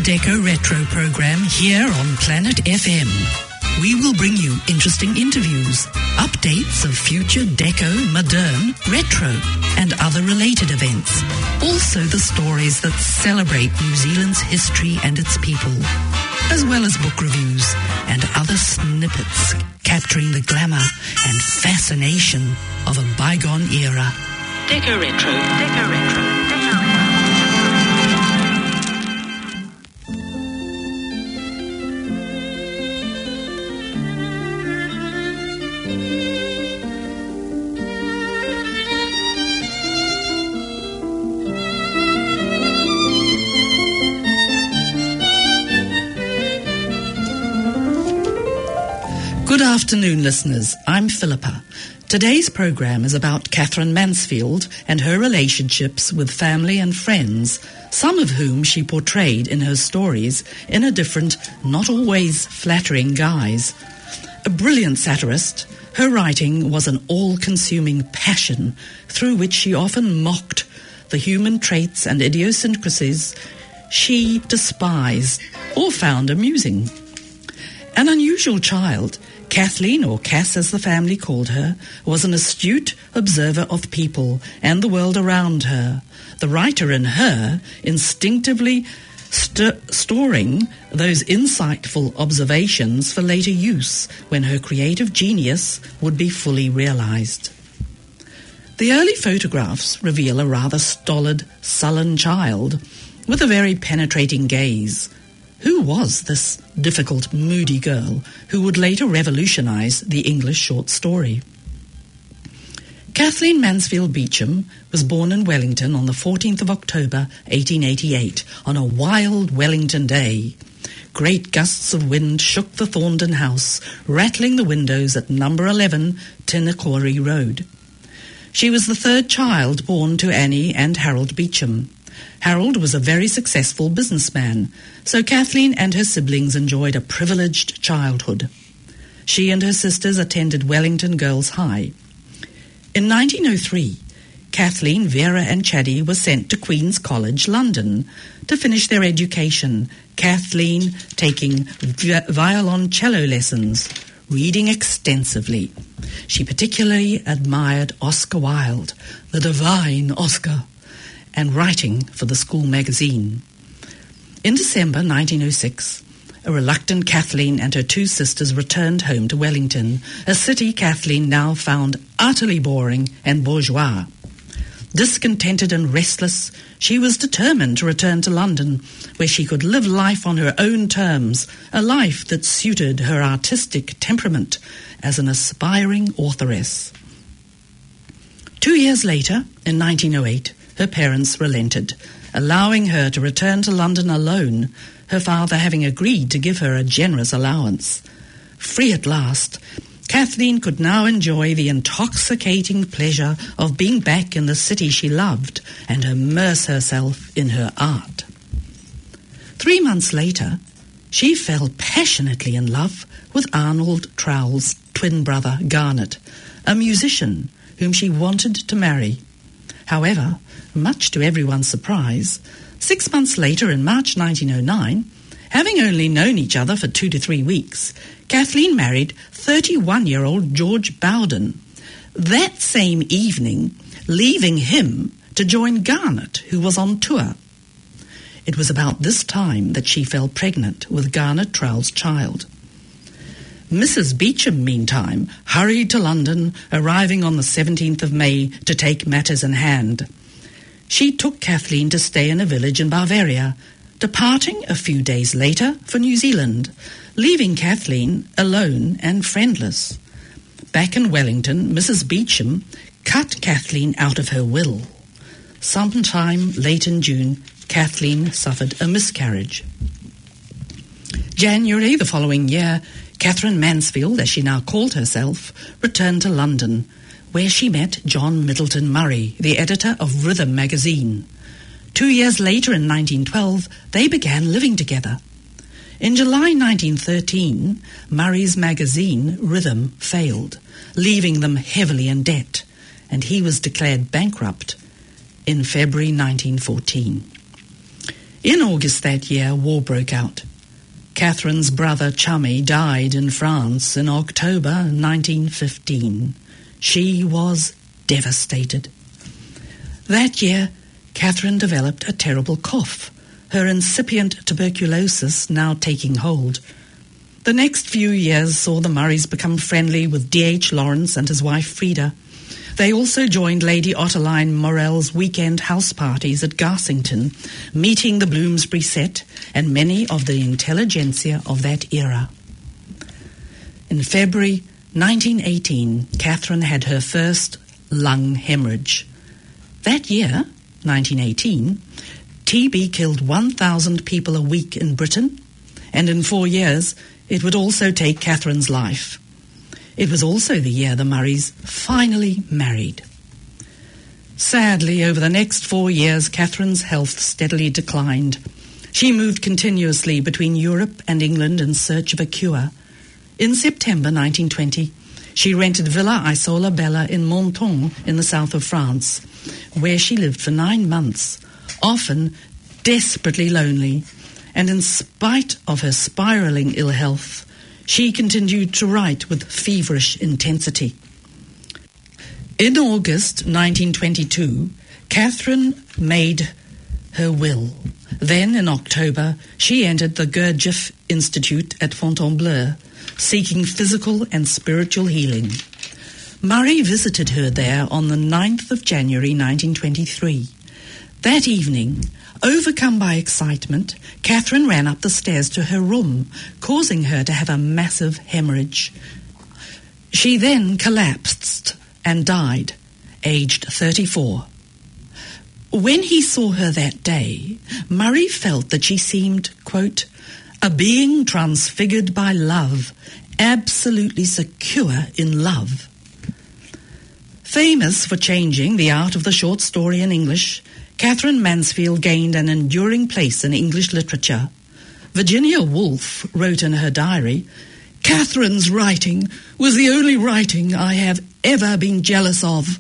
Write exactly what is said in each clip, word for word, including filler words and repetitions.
Deco Retro program here on Planet F M. We will bring you interesting interviews, updates of future deco, modern, retro, and other related events. Also the stories that celebrate New Zealand's history and its people, as well as book reviews and other snippets capturing the glamour and fascination of a bygone era. Deco Retro, Deco Retro, Deco Retro. Good afternoon, listeners. I'm Philippa. Today's program is about Katherine Mansfield and her relationships with family and friends, some of whom she portrayed in her stories in a different, not always flattering guise. A brilliant satirist, her writing was an all-consuming passion through which she often mocked the human traits and idiosyncrasies she despised or found amusing. An unusual child, Kathleen, or Cass as the family called her, was an astute observer of people and the world around her. The writer in her instinctively st- storing those insightful observations for later use when her creative genius would be fully realized. The early photographs reveal a rather stolid, sullen child with a very penetrating gaze. Who was this difficult, moody girl who would later revolutionize the English short story? Kathleen Mansfield Beecham was born in Wellington on the fourteenth of October, eighteen eighty-eight, on a wild Wellington day. Great gusts of wind shook the Thorndon house, rattling the windows at number eleven Tinnacorry Road. She was the third child born to Annie and Harold Beecham. Harold was a very successful businessman, so Kathleen and her siblings enjoyed a privileged childhood. She and her sisters attended Wellington Girls High. In nineteen oh three, Kathleen, Vera and Chaddy were sent to Queen's College, London, to finish their education, Kathleen taking vi- violoncello lessons, reading extensively. She particularly admired Oscar Wilde, the divine Oscar, and writing for the school magazine. In December nineteen oh six, a reluctant Kathleen and her two sisters returned home to Wellington, a city Kathleen now found utterly boring and bourgeois. Discontented and restless, she was determined to return to London, where she could live life on her own terms, a life that suited her artistic temperament as an aspiring authoress. Two years later, in nineteen oh eight, her parents relented, allowing her to return to London alone, her father having agreed to give her a generous allowance. Free at last, Kathleen could now enjoy the intoxicating pleasure of being back in the city she loved and immerse herself in her art. Three months later, she fell passionately in love with Arnold Trowell's twin brother, Garnet, a musician whom she wanted to marry. However, much to everyone's surprise, six months later in March nineteen oh nine, having only known each other for two to three weeks, Kathleen married thirty-one-year-old George Bowden. That same evening, leaving him to join Garnet, who was on tour. It was about this time that she fell pregnant with Garnet Trowell's child. Missus Beecham, meantime, hurried to London, arriving on the seventeenth of May to take matters in hand. She took Kathleen to stay in a village in Bavaria, departing a few days later for New Zealand, leaving Kathleen alone and friendless. Back in Wellington, Missus Beecham cut Kathleen out of her will. Sometime late in June, Kathleen suffered a miscarriage. January the following year, Katherine Mansfield, as she now called herself, returned to London, where she met John Middleton Murray, the editor of Rhythm magazine. Two years later, in nineteen twelve, they began living together. In July nineteen thirteen, Murray's magazine, Rhythm, failed, leaving them heavily in debt, and he was declared bankrupt in February nineteen fourteen. In August that year, war broke out. Catherine's brother Chummy died in France in October nineteen fifteen. She was devastated. That year, Catherine developed a terrible cough, her incipient tuberculosis now taking hold. The next few years saw the Murrays become friendly with D H Lawrence and his wife Frida. They also joined Lady Ottoline Morell's weekend house parties at Garsington, meeting the Bloomsbury set and many of the intelligentsia of that era. In February nineteen eighteen, Catherine had her first lung hemorrhage. That year, nineteen eighteen, T B killed one thousand people a week in Britain, and in four years it would also take Catherine's life. It was also the year the Murrays finally married. Sadly, over the next four years, Catherine's health steadily declined. She moved continuously between Europe and England in search of a cure. In September nineteen twenty, she rented Villa Isola Bella in Menton in the south of France, where she lived for nine months, often desperately lonely, and in spite of her spiralling ill health, she continued to write with feverish intensity. In August nineteen twenty-two, Catherine made her will. Then, in October, she entered the Gurdjieff Institute at Fontainebleau, seeking physical and spiritual healing. Murray visited her there on the ninth of January nineteen twenty-three. That evening, overcome by excitement, Catherine ran up the stairs to her room, causing her to have a massive hemorrhage. She then collapsed and died, aged thirty-four. When he saw her that day, Murray felt that she seemed, quote, a being transfigured by love, absolutely secure in love. Famous for changing the art of the short story in English, Catherine Mansfield gained an enduring place in English literature. Virginia Woolf wrote in her diary, "Catherine's writing was the only writing I have ever been jealous of."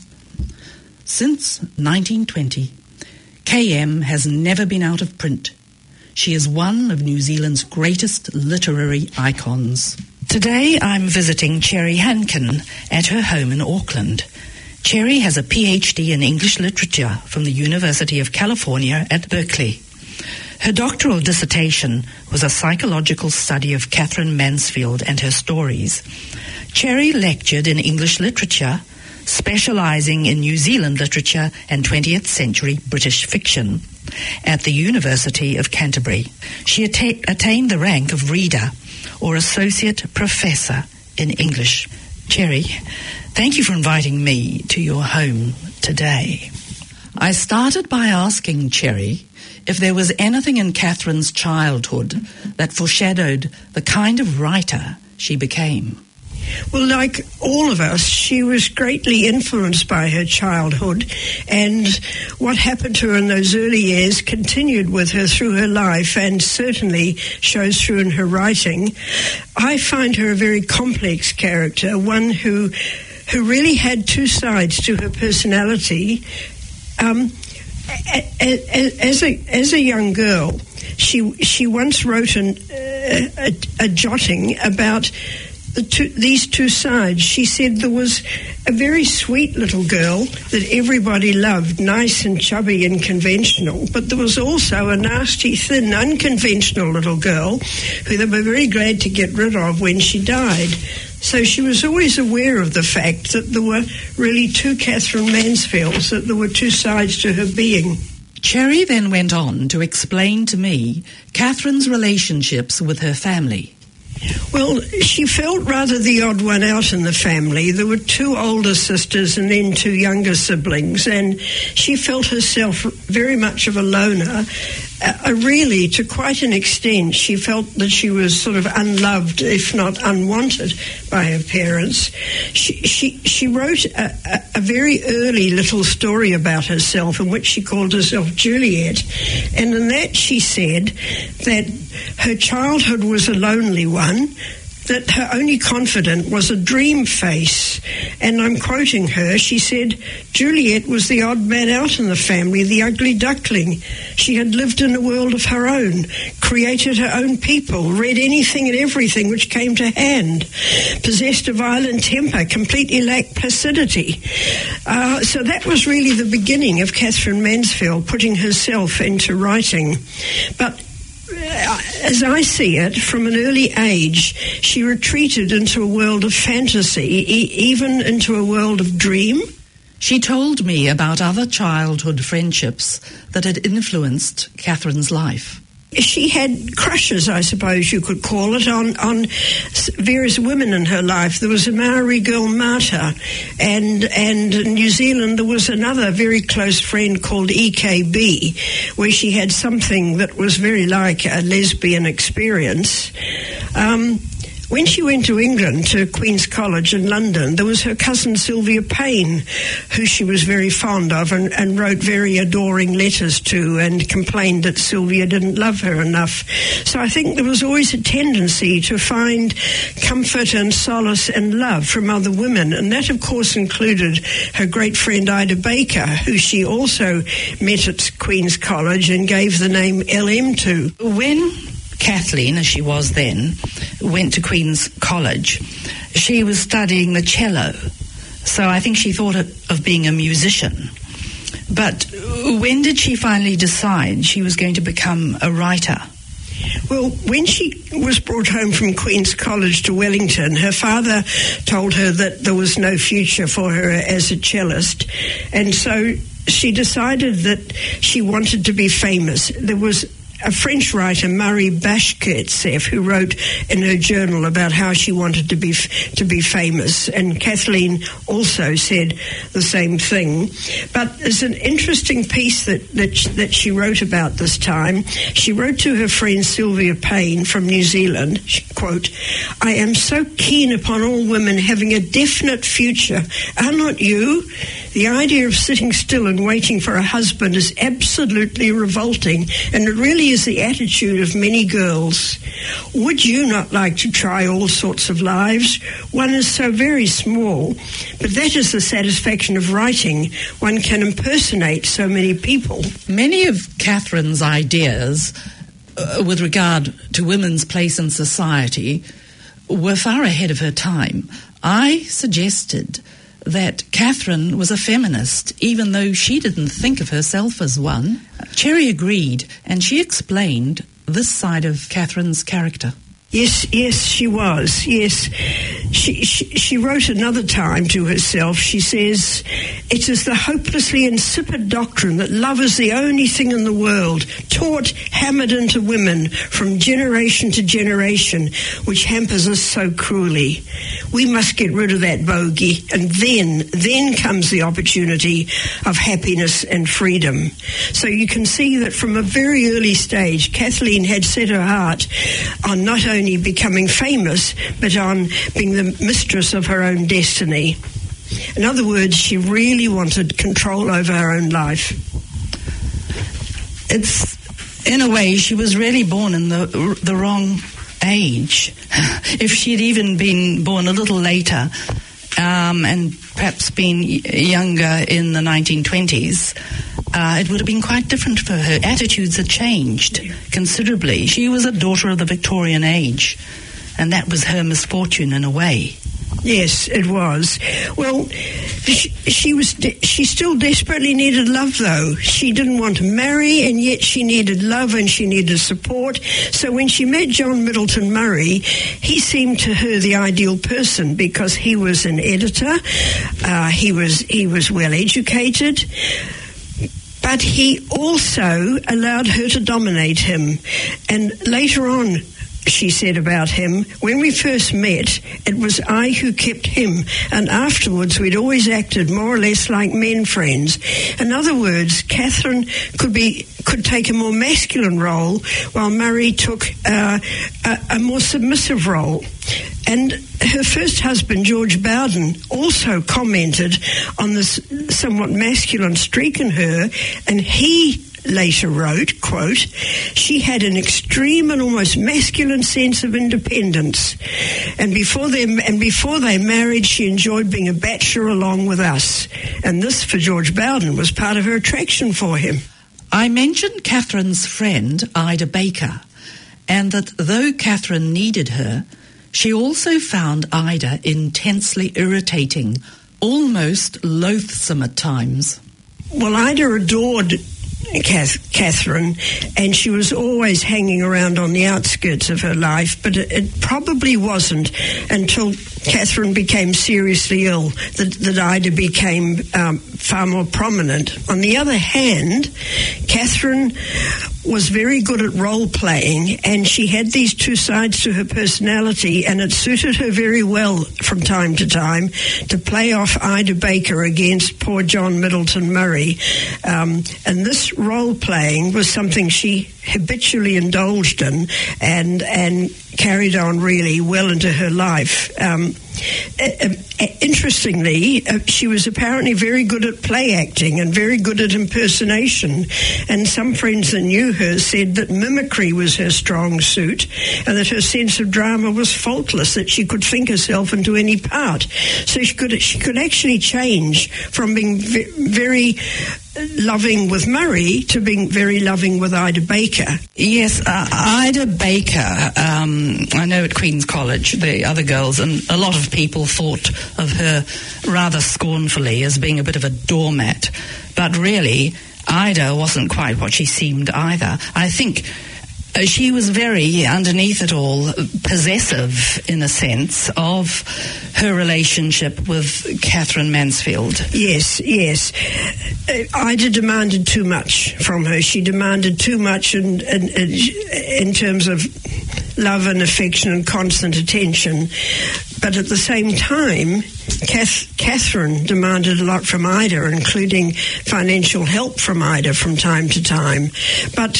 Since nineteen twenty, K M has never been out of print. She is one of New Zealand's greatest literary icons. Today I'm visiting Cherry Hankin at her home in Auckland. Cherry has a P H D in English literature from the University of California at Berkeley. Her doctoral dissertation was a psychological study of Catherine Mansfield and her stories. Cherry lectured in English literature, specializing in New Zealand literature and twentieth century British fiction. At the University of Canterbury, she atta- attained the rank of reader or associate professor in English. Cherry, thank you for inviting me to your home today. I started by asking Cherry if there was anything in Catherine's childhood that foreshadowed the kind of writer she became. Well, like all of us, she was greatly influenced by her childhood, and what happened to her in those early years continued with her through her life and certainly shows through in her writing. I find her a very complex character, one who who really had two sides to her personality. Um, as a as a young girl, she she once wrote an, uh, a, a jotting about The two, these two sides. She said there was a very sweet little girl that everybody loved, nice and chubby and conventional, but there was also a nasty, thin, unconventional little girl who they were very glad to get rid of when she died. So she was always aware of the fact that there were really two Catherine Mansfields, that there were two sides to her being. Cherry then went on to explain to me Catherine's relationships with her family. Well, she felt rather the odd one out in the family. There were two older sisters and then two younger siblings, and she felt herself very much of a loner. Uh, really, to quite an extent, she felt that she was sort of unloved, if not unwanted, by her parents. She she, she wrote a, a, a very early little story about herself in which she called herself Juliet, and in that she said that her childhood was a lonely one, that her only confidant was a dream face. And I'm quoting her, she said, Juliet was the odd man out in the family, the ugly duckling. She had lived in a world of her own, created her own people, read anything and everything which came to hand, possessed a violent temper, completely lacked placidity. Uh, so that was really the beginning of Katherine Mansfield putting herself into writing. But as I see it, from an early age, she retreated into a world of fantasy, e- even into a world of dream. She told me about other childhood friendships that had influenced Catherine's life. She had crushes, I suppose you could call it, on, on various women in her life. There was a Maori girl, Marta, and and in New Zealand there was another very close friend called E K B, where she had something that was very like a lesbian experience. Um, When she went to England, to Queen's College in London, there was her cousin Sylvia Payne, who she was very fond of and, and wrote very adoring letters to and complained that Sylvia didn't love her enough. So I think there was always a tendency to find comfort and solace and love from other women, and that, of course, included her great friend Ida Baker, who she also met at Queen's College and gave the name L M to. When Kathleen, as she was then, went to Queen's College, she was studying the cello. So I think she thought of being a musician. But when did she finally decide she was going to become a writer? Well, when she was brought home from Queen's College to Wellington, her father told her that there was no future for her as a cellist. And so she decided that she wanted to be famous. There was a French writer, Marie Bashkirtseff, who wrote in her journal about how she wanted to be to be famous, and Kathleen also said the same thing. But there's an interesting piece that that, that she wrote about this time. She wrote to her friend Sylvia Payne from New Zealand, she, quote, "I am so keen upon all women having a definite future. Are not you? The idea of sitting still and waiting for a husband is absolutely revolting, and it really is the attitude of many girls. Would you not like to try all sorts of lives? One is so very small, but that is the satisfaction of writing. One can impersonate so many people." Many of Catherine's ideas uh, with regard to women's place in society were far ahead of her time. I suggested that Katherine was a feminist, even though she didn't think of herself as one. Cherry agreed, and she explained this side of Catherine's character. Yes, yes, she was, yes. She, she she wrote another time to herself, she says, "It is the hopelessly insipid doctrine that love is the only thing in the world, taught, hammered into women from generation to generation, which hampers us so cruelly. We must get rid of that bogey, and then, then comes the opportunity of happiness and freedom." So you can see that from a very early stage, Kathleen had set her heart on not only only becoming famous, but on being the mistress of her own destiny. In other words, she really wanted control over her own life. It's, in a way, she was really born in the the wrong age. If she'd even been born a little later, um, and perhaps been younger in the nineteen twenties, Uh, it would have been quite different for her. Attitudes had changed considerably. She was a daughter of the Victorian age, and that was her misfortune in a way. Yes, it was. Well, she, she was. De- she still desperately needed love, though. She didn't want to marry, and yet she needed love and she needed support. So when she met John Middleton Murray, he seemed to her the ideal person because he was an editor. Uh, he was he was well educated. But he also allowed her to dominate him. And later on, she said about him, "When we first met, it was I who kept him, and afterwards we'd always acted more or less like men friends." In other words, Katherine could be could take a more masculine role, while Murray took uh, a, a more submissive role. And her first husband, George Bowden, also commented on this somewhat masculine streak in her, and he later wrote, quote, "She had an extreme and almost masculine sense of independence, and before they and before they married, she enjoyed being a bachelor along with us, and this, for George Bowden, was part of her attraction for him." I mentioned Catherine's friend, Ida Baker, and that though Catherine needed her, she also found Ida intensely irritating, almost loathsome at times. Well, Ida adored Kath- Catherine, and she was always hanging around on the outskirts of her life, but it, it probably wasn't until Catherine became seriously ill that, that Ida became um, far more prominent. On the other hand, Catherine was very good at role-playing, and she had these two sides to her personality, and it suited her very well from time to time to play off Ida Baker against poor John Middleton Murray. Um, and this role-playing was something she habitually indulged in and and carried on really well into her life. Um, uh, uh, interestingly, uh, she was apparently very good at play acting and very good at impersonation, and some friends that knew her said that mimicry was her strong suit and that her sense of drama was faultless, that she could think herself into any part. So she could she could actually change from being v- very loving with Murray to being very loving with Ida Baker. Yes, uh, Ida Baker, um, I know at Queen's College, the other girls, and a lot of people thought of her rather scornfully as being a bit of a doormat. But really, Ida wasn't quite what she seemed either. I think uh, she was very, underneath it all, possessive, in a sense, of her relationship with Catherine Mansfield. Yes, yes. Uh, Ida demanded too much from her. She demanded too much in, in, in terms of love and affection and constant attention. But at the same time, Kath, Catherine demanded a lot from Ida, including financial help from Ida from time to time. But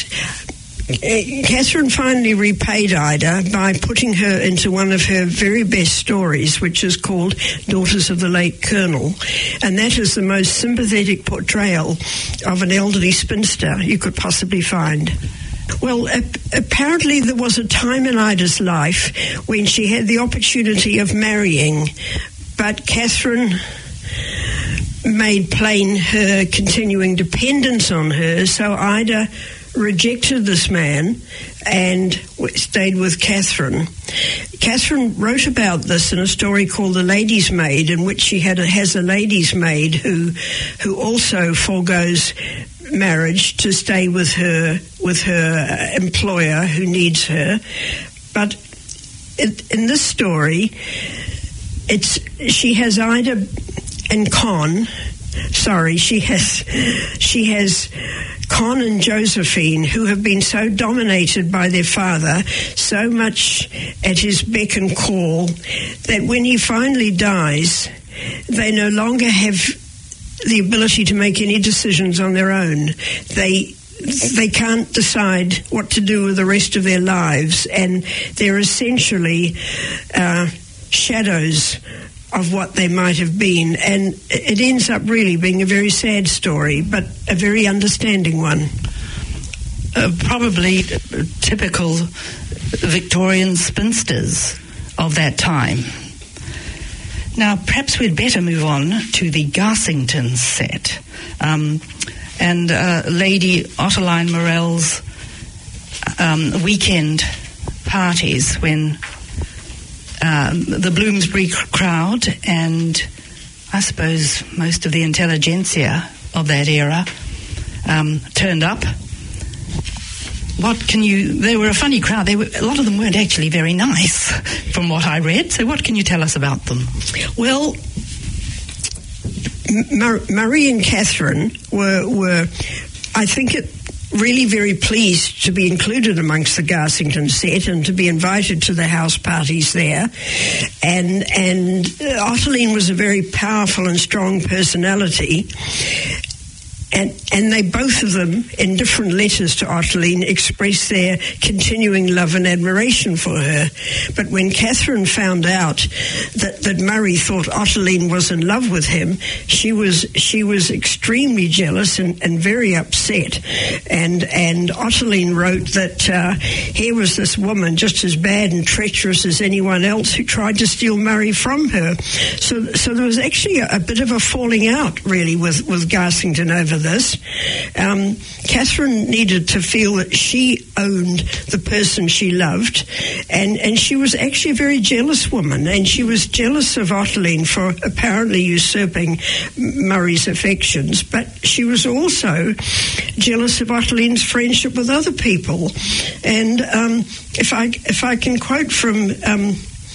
Uh, Catherine finally repaid Ida by putting her into one of her very best stories, which is called Daughters of the Late Colonel, and that is the most sympathetic portrayal of an elderly spinster you could possibly find. Well, ap- apparently there was a time in Ida's life when she had the opportunity of marrying, but Catherine made plain her continuing dependence on her, so Ida rejected this man and stayed with Catherine. Catherine wrote about this in a story called The Lady's Maid, in which she had a, has a lady's maid who who also forgoes marriage to stay with her with her employer who needs her. But it, in this story, it's she has Ida and Con. Sorry, she has she has. Con and Josephine, who have been so dominated by their father, so much at his beck and call, that when he finally dies, they no longer have the ability to make any decisions on their own. They they can't decide what to do with the rest of their lives, and they're essentially uh, shadows of what they might have been, and it ends up really being a very sad story, but a very understanding one. Uh, probably typical Victorian spinsters of that time. Now, perhaps we'd better move on to the Garsington set, um, and uh, Lady Ottoline Morell's um, weekend parties when Um, the Bloomsbury crowd and I suppose most of the intelligentsia of that era um, turned up. What can you... They were a funny crowd. They were, a lot of them weren't actually very nice, from what I read. So what can you tell us about them? Well, Mar- Marie and Catherine were, were I think it... really very pleased to be included amongst the Garsington set and to be invited to the house parties there. And and Ottoline was a very powerful and strong personality. And, and they, both of them, in different letters to Ottoline, express their continuing love and admiration for her. But when Catherine found out that, that Murray thought Ottoline was in love with him, she was she was extremely jealous and, and very upset. And and Ottoline wrote that uh, here was this woman just as bad and treacherous as anyone else who tried to steal Murray from her. So so there was actually a, a bit of a falling out, really, with, with Garsington over this. Um, Catherine needed to feel that she owned the person she loved, and, and she was actually a very jealous woman, and she was jealous of Ottoline for apparently usurping Murray's affections, but she was also jealous of Ottoline's friendship with other people. And um, if I if I can quote from um,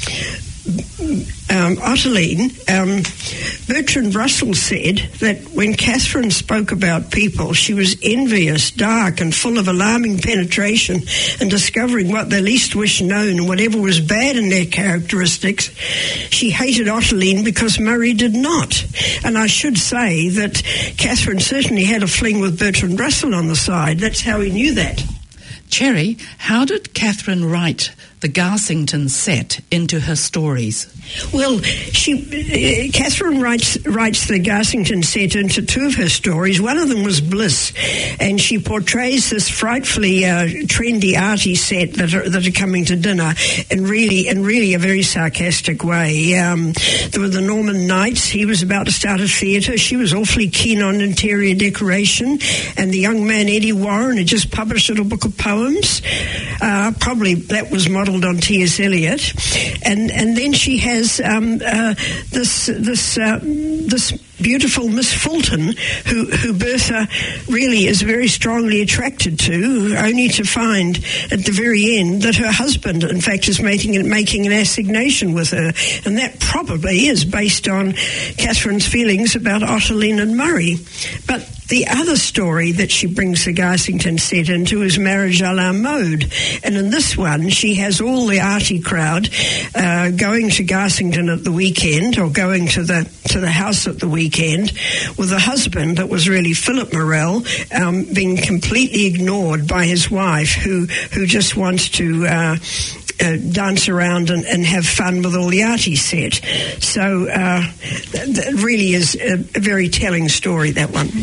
Um, Ottoline, um, Bertrand Russell said that when Catherine spoke about people, she was envious, dark, and full of alarming penetration and discovering what they least wished known and whatever was bad in their characteristics. She hated Ottoline because Murray did not. And I should say that Catherine certainly had a fling with Bertrand Russell on the side. That's how he knew that. Cherry, how did Catherine write the Garsington set into her stories? Well, she uh, Catherine writes writes the Garsington set into two of her stories. One of them was Bliss, and she portrays this frightfully uh, trendy arty set that are, that are coming to dinner in really in really a very sarcastic way. Um, there were the Norman Knights. He was about to start a theatre. She was awfully keen on interior decoration, and the young man Eddie Warren had just published a little book of poems. Uh, probably that was modelled on T S Eliot, and and then she has um, uh, this this uh, this beautiful Miss Fulton, who who Bertha really is very strongly attracted to, only to find at the very end that her husband, in fact, is making making an assignation with her, and that probably is based on Catherine's feelings about Ottoline and Murray. But the other story that she brings the Garsington set into is Marriage a la Mode. And in this one, she has all the arty crowd uh, going to Garsington at the weekend, or going to the to the house at the weekend, with a husband that was really Philip Morell, um, being completely ignored by his wife, who, who just wants to Uh, Uh, dance around and, and have fun with all the arty set. So uh, that really is a, a very telling story, that one.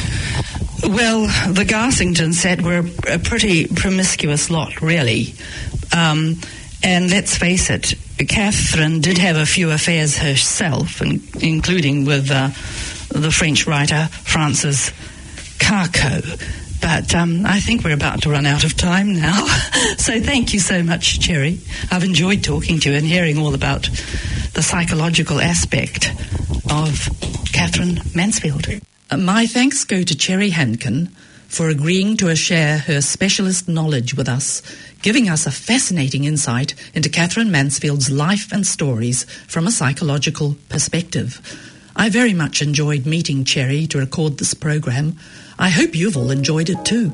Mm. Well, the Garsington set were a pretty promiscuous lot, really. Um, and let's face it, Catherine did have a few affairs herself, and, including with uh, the French writer Francis Carco. But um, I think we're about to run out of time now. So thank you so much, Cherry. I've enjoyed talking to you and hearing all about the psychological aspect of Catherine Mansfield. Uh, my thanks go to Cherry Hankin for agreeing to share her specialist knowledge with us, giving us a fascinating insight into Catherine Mansfield's life and stories from a psychological perspective. I very much enjoyed meeting Cherry to record this program. I hope you've all enjoyed it too.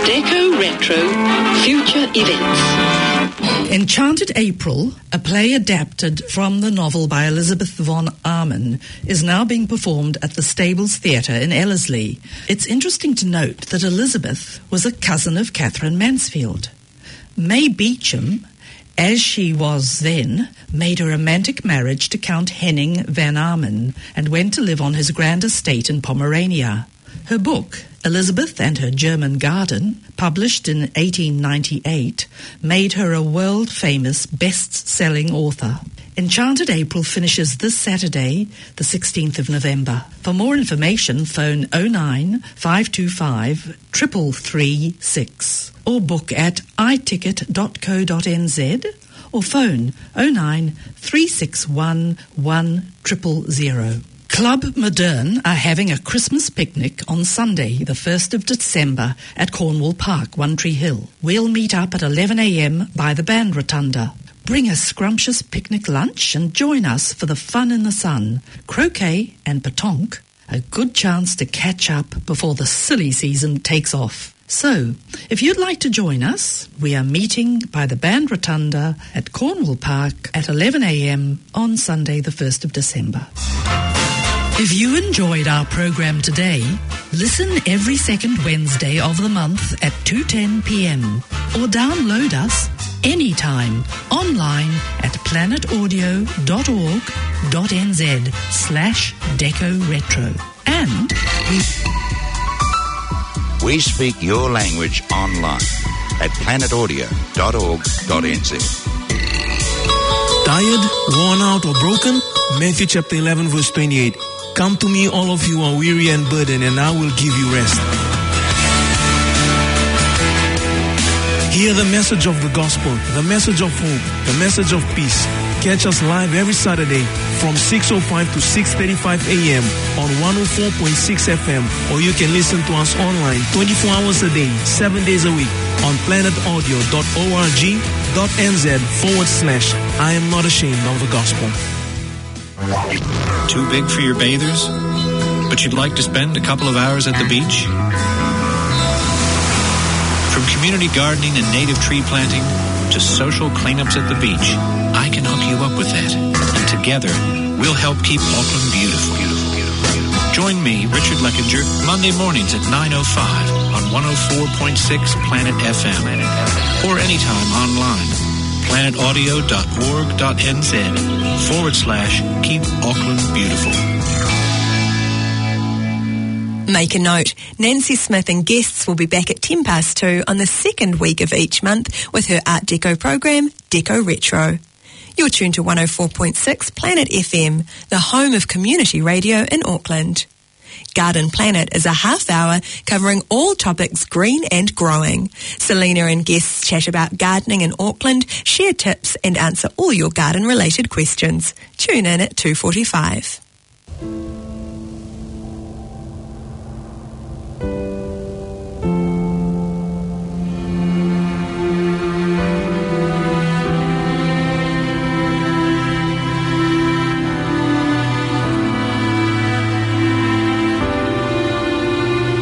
Deco Retro Future Events. Enchanted April, a play adapted from the novel by Elizabeth von Arman, is now being performed at the Stables Theatre in Ellerslie. It's interesting to note that Elizabeth was a cousin of Catherine Mansfield. May Beecham, as she was then, made a romantic marriage to Count Henning van Arman and went to live on his grand estate in Pomerania. Her book, Elizabeth and Her German Garden, published in eighteen ninety-eight, made her a world-famous best-selling author. Enchanted April finishes this Saturday, the sixteenth of November. For more information, phone oh nine, five two five, three three three six or book at i ticket dot co dot n z or phone oh nine, three six one, one zero zero zero. Club Moderne are having a Christmas picnic on Sunday, the first of December, at Cornwall Park, One Tree Hill. We'll meet up at eleven a.m. by the band rotunda. Bring a scrumptious picnic lunch and join us for the fun in the sun, croquet and pétanque, a good chance to catch up before the silly season takes off. So, if you'd like to join us, we are meeting by the band rotunda at Cornwall Park at eleven a.m. on Sunday, the first of December. If you enjoyed our program today, listen every second Wednesday of the month at two ten p.m. or download us anytime online at planetaudio dot org dot n z slash deco retro. And we... we speak your language online at planetaudio dot org dot n z. Tired, worn out or broken? Matthew chapter eleven verse twenty-eight. Come to me, all of you are weary and burdened, and I will give you rest. Hear the message of the gospel, the message of hope, the message of peace. Catch us live every Saturday from six oh five to six thirty-five a.m. on one oh four point six F M, or you can listen to us online twenty-four hours a day, seven days a week on planetaudio dot org dot n z forward slash I am not ashamed of the gospel. Too big for your bathers, but you'd like to spend a couple of hours at the beach? From community gardening and native tree planting to social cleanups at the beach, I can hook you up with that. And together, we'll help keep Auckland beautiful. beautiful, beautiful, beautiful. Join me, Richard Leckinger, Monday mornings at nine oh five on one oh four point six Planet F M or anytime online. planetaudio dot org dot n z forward slash keep Auckland beautiful. Make a note, Nancy Smith and guests will be back at ten past two on the second week of each month with her Art Deco program, Deco Retro. You're tuned to one oh four point six Planet F M, the home of community radio in Auckland. Garden Planet is a half hour covering all topics green and growing. Selena and guests chat about gardening in Auckland, share tips and answer all your garden related questions. Tune in at two forty-five.